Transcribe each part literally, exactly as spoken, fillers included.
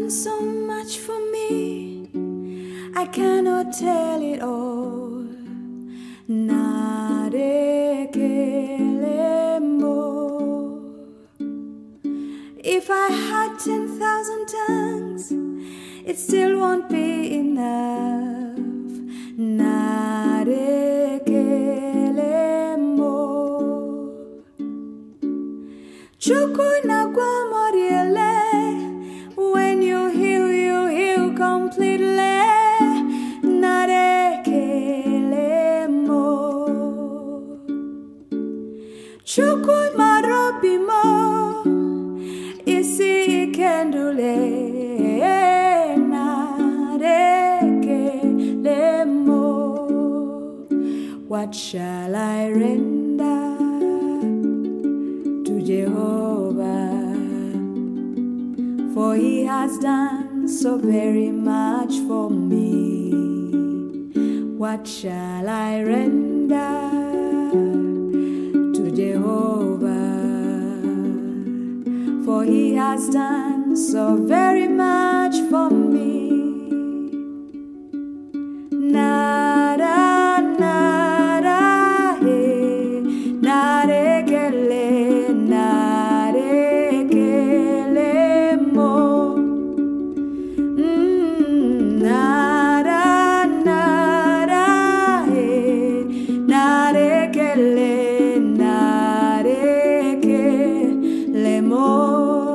done so much for me, I cannot tell it all. Narekelemo. If I had ten thousand tongues, it still won't be enough. Narekelemo. Chukuna kwa moriele. When you heal, you heal completely. Narekelemo. Chukun marobimo. Isi ikendule. Narekelemo. What shall I render to Jehovah? For he has done so very much for me. What shall I render to Jehovah? For he has done so very much for me. Nara, nara, he, narekele, narekele mo. Mm, nara, nara, he, narekele, narekele mo.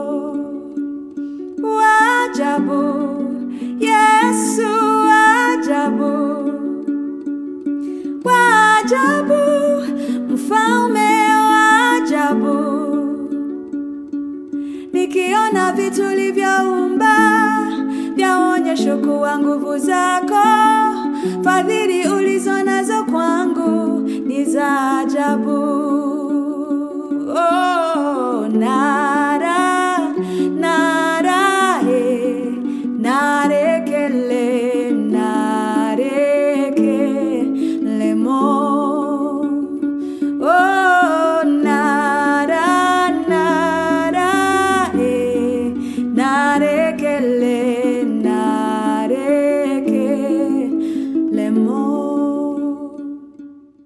Wajabu, Yesu wajabu. Wajabu, mfalme wajabu. Nikiona vitu ulivyoumba, vyaonyesha kuwa nguvu zako. Fadhili ulizo nazo kwangu ni za ajabu.